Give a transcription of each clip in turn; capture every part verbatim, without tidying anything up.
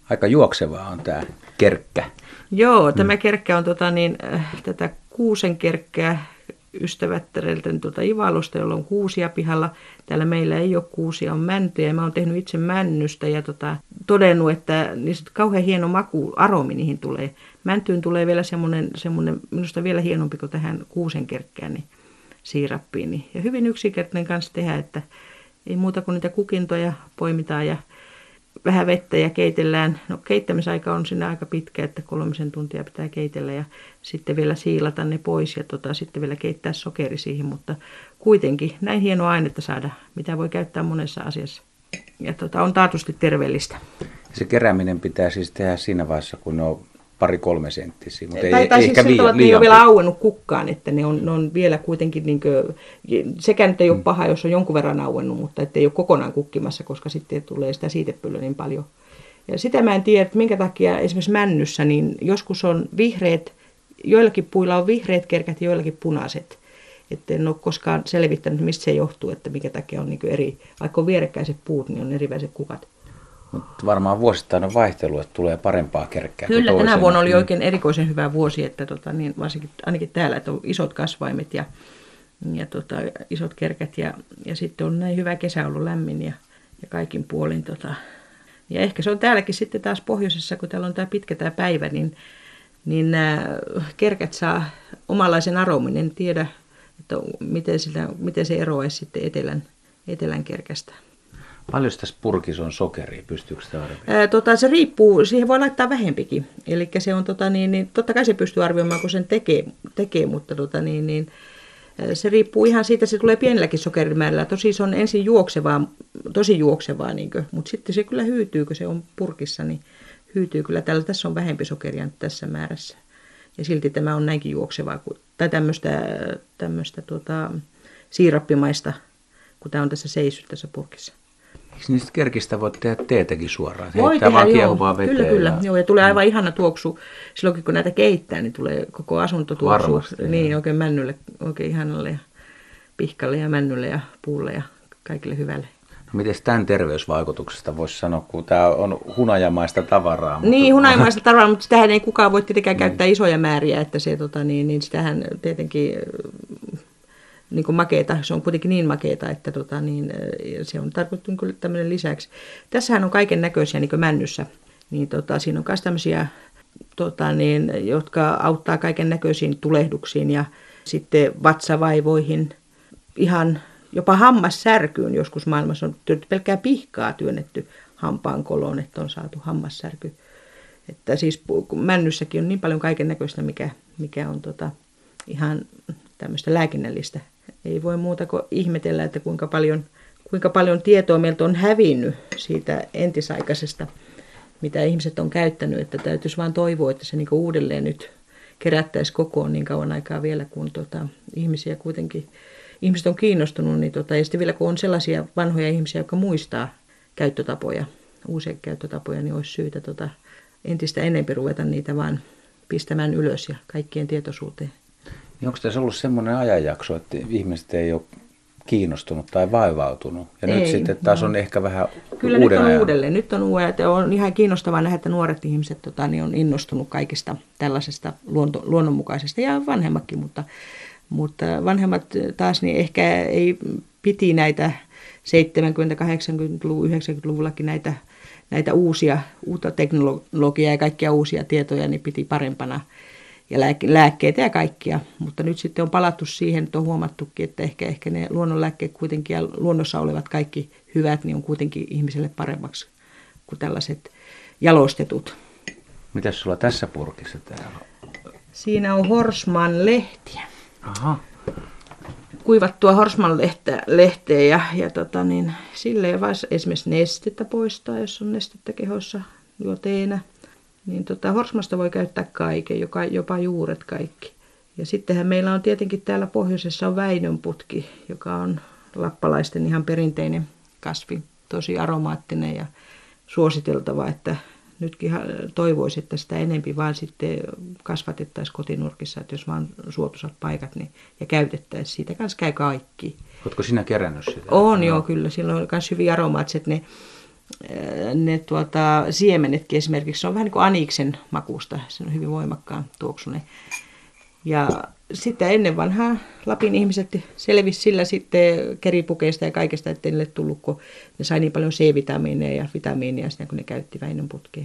Aika juoksevaa on tämä kerkkä. Joo, tämä mm. kerkkä on tota, niin, äh, tätä kuusenkerkkää ystävättäreltä tuota Ivalosta, jolla on kuusia pihalla. Täällä meillä ei ole kuusia, on mäntyjä. Mä oon tehnyt itse männystä ja tota, todennut, että niistä kauhean hieno maku, aromi niihin tulee. Mäntyyn tulee vielä semmoinen, semmoinen minusta vielä hienompi kuin tähän kuusenkerkkään niin siirappiin. Niin. Ja hyvin yksinkertainen kanssa tehdä, että ei muuta kuin niitä kukintoja poimitaan ja vähän vettä ja keitellään. No keittämisaika on siinä aika pitkä, että kolmisen tuntia pitää keitellä ja sitten vielä siilata ne pois ja tota, sitten vielä keittää sokeri siihen, mutta kuitenkin näin hienoa ainetta saada, mitä voi käyttää monessa asiassa. Ja tota, on taatusti terveellistä. Se kerääminen pitää siis tehdä siinä vaiheessa, kun ne on pari-kolme senttisiä, mutta ei, tai, tai ei siis ehkä liian, liian, liian ei ole vielä auennut kukkaan, että ne on, ne on vielä kuitenkin, niin kuin, sekä nyt ei ole paha, jos on jonkun verran auennut, mutta ettei ole kokonaan kukkimassa, koska sitten tulee sitä siitepölyä niin paljon. Ja sitä mä en tiedä, että minkä takia esimerkiksi männyssä, niin joskus on vihreät, joillakin puilla on vihreät kerkät ja joillakin punaiset. Että en ole koskaan selvittänyt, mistä se johtuu, että minkä takia on niin eri, vaikka on vierekkäiset puut, niin on eriväiset kukat. Mutta varmaan vuosittain on vaihtelu, että tulee parempaa kerkkää. Kyllä, tänä vuonna oli oikein erikoisen hyvä vuosi, että tota, niin varsinkin ainakin täällä, että on isot kasvaimet ja, ja tota, isot kerkät ja, ja sitten on näin hyvä kesä ollut lämmin ja, ja kaikin puolin. Tota. Ja ehkä se on täälläkin sitten taas pohjoisessa, kun täällä on tämä pitkä tämä päivä, niin, niin nämä kerkät saa omanlaisen aromin. En tiedä, että miten, sitä, miten se eroaisi sitten etelän, etelän kerkästä. Paljon tässä purkissa on sokeria, pystyykö sitä arvioimaan? Tota, se riippuu, siihen voi laittaa vähempikin. Eli se on, tota, niin, niin, totta kai se pystyy arvioimaan, kun sen tekee, tekee mutta tota, niin, niin, se riippuu ihan siitä, se tulee pienelläkin sokerimäärällä. Tosi se on ensin juoksevaa, tosi juoksevaa, niin kuin, mutta sitten se kyllä hyytyy, kun se on purkissa, niin hyytyy kyllä. Täällä, tässä on vähempi sokeria nyt tässä määrässä. Ja silti tämä on näinkin juoksevaa, tai tämmöistä, tämmöistä tuota, siirappimaista, kun tämä on tässä seissyt tässä purkissa. Eikö niistä kerkistä voi tehdä teetäkin suoraan? Voi tehdä, joo. Kyllä, kyllä. Ja... Joo, ja tulee aivan ihana tuoksu. Silloin kun näitä keittää, niin tulee koko asunto tuoksu. Niin, oikein männylle, oikein ihanalle ja pihkalle ja männylle ja puulle ja kaikille hyvälle. No miten tämän terveysvaikutuksesta voisi sanoa, kun tämä on hunajamaista tavaraa? Mutta... Niin, hunajamaista tavaraa, mutta sitähän ei kukaan voi tietenkään mm. käyttää isoja määriä, että se, tota, niin, niin sitähän tietenkin... Niin kuin makeeta, se on kuitenkin niin makeeta, että tota, niin, se on tarkoittu kyllä tämmöinen lisäksi. Tässähän on kaiken näköisiä niin kuin männyssä, niin tota, siinä on myös tämmöisiä, tota, niin, jotka auttaa kaiken näköisiin tulehduksiin ja sitten vatsavaivoihin, ihan jopa hammassärkyyn joskus maailmassa on pelkkää pihkaa työnnetty hampaan koloon, että on saatu hammassärky. Että siis männyssäkin on niin paljon kaiken näköistä, mikä, mikä on tota, ihan tämmöistä lääkinnällistä. Ei voi muuta kuin ihmetellä, että kuinka paljon, kuinka paljon tietoa meiltä on hävinnyt siitä entisaikaisesta, mitä ihmiset on käyttänyt. Että täytyisi vaan toivoa, että se niinku uudelleen nyt kerättäisiin kokoon niin kauan aikaa vielä, kun tota, ihmisiä kuitenkin, ihmiset on kiinnostunut. Niin tota, ja sitten vielä kun on sellaisia vanhoja ihmisiä, jotka muistaa käyttötapoja, uusia käyttötapoja, niin olisi syytä tota, entistä enemmän ruveta niitä vaan pistämään ylös ja kaikkien tietoisuuteen. Niin onko tässä ollut semmoinen ajanjakso, että ihmiset ei ole kiinnostunut tai vaivautunut? Ja ei, nyt sitten taas no. on ehkä vähän Kyllä uuden nyt on ajan. uudelleen. Nyt on uudelleen. On ihan kiinnostavaa nähdä, että nuoret ihmiset tota, niin on innostunut kaikista tällaisesta luonto, luonnonmukaisesta ja vanhemmatkin. Mutta, mutta vanhemmat taas niin ehkä ei piti näitä seitsemänkymmentä-, kahdeksankymmentä-luvun, yhdeksänkymmentäluvullakin näitä, näitä uusia, uutta teknologiaa ja kaikkia uusia tietoja, niin piti parempana. Ja lääkkeitä ja kaikkia, mutta nyt sitten on palattu siihen, että on huomattukin, että ehkä, ehkä ne luonnonlääkkeet kuitenkin ja luonnossa olevat kaikki hyvät, niin on kuitenkin ihmiselle paremmaksi kuin tällaiset jalostetut. Mitäs sulla tässä purkissa täällä on? Siinä on Horsman-lehtiä. Aha. Kuivattua Horsman-lehteä ja, ja tota niin, silleen vaan esimerkiksi nestettä poistaa, jos on nestettä kehossa juoteenä. Niin tota, horsmasta voi käyttää kaiken, joka, jopa juuret kaikki. Ja sittenhän meillä on tietenkin täällä pohjoisessa on väinönputki, joka on lappalaisten ihan perinteinen kasvi, tosi aromaattinen ja suositeltava, että nytkin toivoisi, että sitä enempi vaan sitten kasvatettaisiin kotinurkissa, että jos vaan suotuisat paikat niin, ja käytettäisiin, siitä kanssa käy kaikki. Oletko sinä kerännyt sitä? On no. joo, kyllä, sillä on myös hyvin aromaattiset ne. ne tuota, siemenetkin esimerkiksi, se on vähän niin kuin aniksen makusta, se on hyvin voimakkaan tuoksunen. Ja sitten ennen vanhaa Lapin ihmiset selvisi sillä sitten keripukeista ja kaikesta, ettei niille tullut, kun ne sai niin paljon C-vitamiineja ja vitamiineja siinä, kun ne käytti väinönputkea.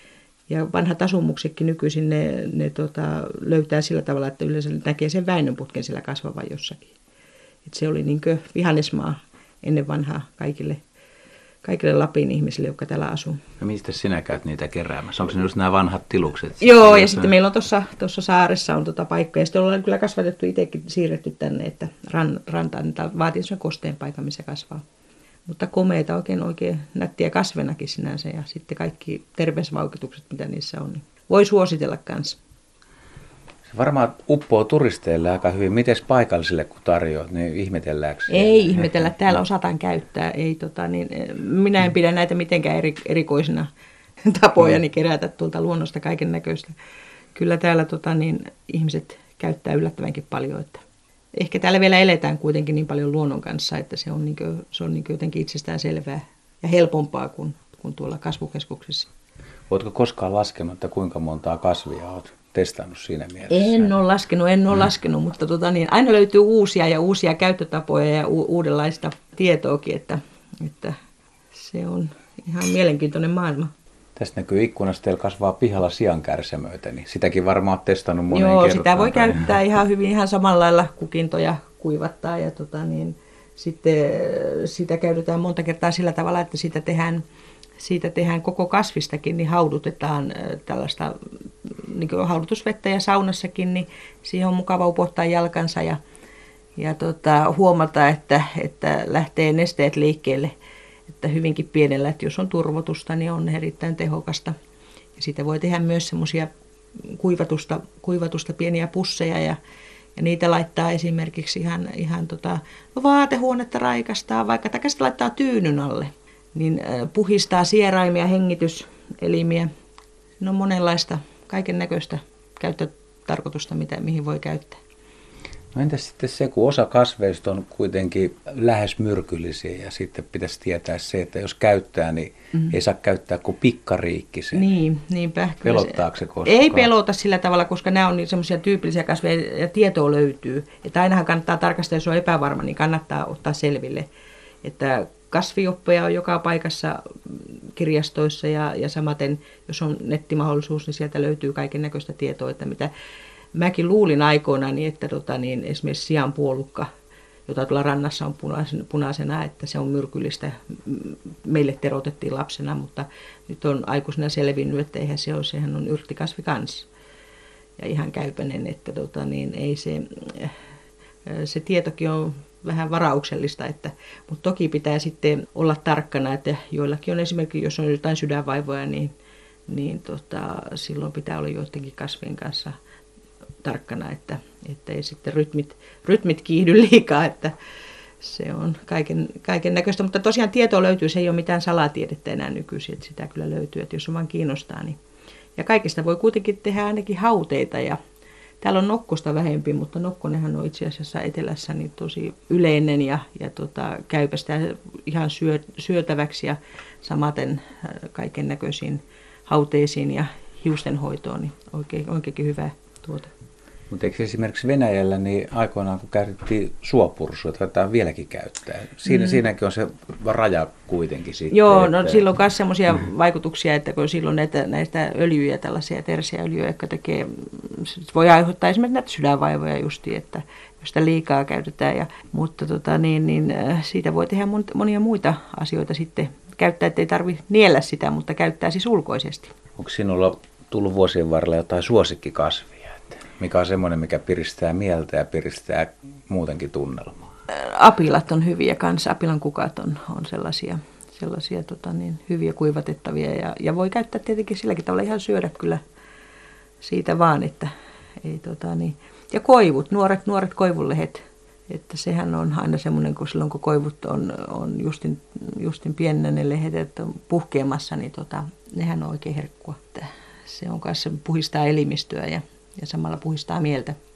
Ja vanhat asumuksetkin nykyisin ne, ne tota, löytää sillä tavalla, että yleensä näkee sen väinönputken sillä kasvavan jossakin. Et se oli niin kuin vihannesmaa ennen vanhaa kaikille, kaikille Lapin ihmisille, jotka täällä asuu. No mistä sinä käyt niitä keräämässä? Onko ne just nämä vanhat tilukset? Joo, ja sitten meillä on tuossa saaressa on tota paikka, ja sitten ollaan kyllä kasvatettu itsekin, siirretty tänne, että ran, rantaan, että vaatii sen kosteen paikan, missä kasvaa. Mutta komeita, oikein, oikein nättiä kasvenakin sinänsä, ja sitten kaikki terveysvaikutukset, mitä niissä on, niin voi suositella kanssa. Se varmaan uppoo turisteille aika hyvin. Mites paikallisille, kun tarjoat, niin ihmetelläänkö? Ei ihmetellä, täällä osataan käyttää. Ei, tota, niin, minä en pidä näitä mitenkään eri, erikoisina tapojani mm. kerätä tuolta luonnosta kaiken näköistä. Kyllä täällä tota, niin, ihmiset käyttää yllättävänkin paljon. Että ehkä täällä vielä eletään kuitenkin niin paljon luonnon kanssa, että se on, niin kuin, se on niin kuin jotenkin itsestään selvää ja helpompaa kuin, kuin tuolla kasvukeskuksissa. Oletko koskaan laskenut, että kuinka montaa kasvia olet testannut siinä mielessä? En ole laskenut, en ole mm. laskenut, mutta tota niin, aina löytyy uusia ja uusia käyttötapoja ja u- uudenlaista tietoakin, että, että se on ihan mielenkiintoinen maailma. Tästä näkyy ikkunasta, teillä kasvaa pihalla siankärsämöitä, niin sitäkin varmaan olet testannut moneen Joo, kertaan. sitä voi käyttää ihan hyvin, ihan samalla lailla kukintoja kuivattaa ja tota niin, sitten sitä käytetään monta kertaa sillä tavalla, että siitä tehdään Siitä tehdään koko kasvistakin, niin haudutetaan tällaista niin kuin haudutusvettä ja saunassakin, niin siihen on mukava upottaa jalkansa ja, ja tota, huomata, että, että lähtee nesteet liikkeelle, että hyvinkin pienellä, että jos on turvotusta, niin on erittäin tehokasta. Ja siitä voi tehdä myös semmoisia kuivatusta, kuivatusta pieniä pusseja ja, ja niitä laittaa esimerkiksi ihan, ihan tota, vaatehuonetta raikastaa, vaikka takaisin laittaa tyynyn alle. Niin puhistaa sieraimia, hengityselimiä. No monenlaista, kaiken näköistä käyttötarkoitusta, mitä, mihin voi käyttää. No entäs sitten se, kun osa kasveista on kuitenkin lähes myrkyllisiä ja sitten pitäisi tietää se, että jos käyttää, niin mm-hmm. ei saa käyttää kuin pikkariikkisen. Niin, niinpä. Pelottaako se koskaan? Ei pelota sillä tavalla, koska nämä on niin semmoisia tyypillisiä kasveja ja tietoa löytyy. Että ainahan kannattaa tarkastaa, jos on epävarma, niin kannattaa ottaa selville, että kasvioppeja on joka paikassa kirjastoissa ja, ja samaten, jos on nettimahdollisuus, niin sieltä löytyy kaiken näköistä tietoa, että mitä mäkin luulin aikoinaan, niin että tota, niin esimerkiksi sianpuolukka, jota tuolla rannassa on punaisena, punaisena, että se on myrkyllistä. Meille terotettiin lapsena, mutta nyt on aikuisena selvinnyt, että eihän se ole, sehän on yrttikasvi kanssa. Ja ihan käypäinen, että tota, niin ei se, se tietokin on vähän varauksellista, että, mutta toki pitää sitten olla tarkkana, että joillakin on esimerkiksi, jos on jotain sydänvaivoja, niin, niin tota, silloin pitää olla joidenkin kasvien kanssa tarkkana, että, että ei sitten rytmit, rytmit kiihdy liikaa, että se on kaiken, kaiken näköistä, mutta tosiaan tietoa löytyy, se ei ole mitään salatiedettä enää nykyisin, että sitä kyllä löytyy, että jos on vaan kiinnostaa, niin ja kaikista voi kuitenkin tehdä ainakin hauteita ja täällä on nokkosta vähempi, mutta nokkonenhan on itse asiassa etelässä niin tosi yleinen ja, ja tota, käypä sitä ihan syö, syötäväksi ja samaten kaiken näköisiin hauteisiin ja hiustenhoitoon, niin oikein, oikeinkin hyvä tuote. Mutta eikö esimerkiksi Venäjällä niin aikoinaan, kun käytettiin suopursua, tätä vieläkin käyttää? Siinä, mm. Siinäkin on se raja kuitenkin sitten. Joo, että... no silloin on myös sellaisia mm. vaikutuksia, että kun silloin näitä, näistä öljyjä, tällaisia tersiäöljyjä, jotka tekee, voi aiheuttaa esimerkiksi näitä sydänvaivoja justiin, että jos sitä liikaa käytetään. Ja, mutta tota, niin, niin, siitä voi tehdä monia muita asioita sitten. Käyttää, ettei tarvitse niellä sitä, mutta käyttää siis ulkoisesti. Onko sinulla tullut vuosien varrella jotain suosikkikasvia? Mikä on semmoinen, mikä piristää mieltä ja piristää muutenkin tunnelmaa? Apilat on hyviä kanssa. Apilan kukat on, on sellaisia, sellaisia tota niin, hyviä kuivatettavia. Ja, ja voi käyttää tietenkin silläkin tavalla ihan syödä kyllä siitä vaan, että ei tota niin. Ja koivut, nuoret, nuoret koivunlehet. Että sehän on aina semmoinen, kun silloin kun koivut on, on justin, justin pienenä ne lehet, että on puhkeamassa, niin tota, nehän on oikein herkkua. Että se on kanssa puhistaa elimistöä ja Ja samalla puhistaa mieltä.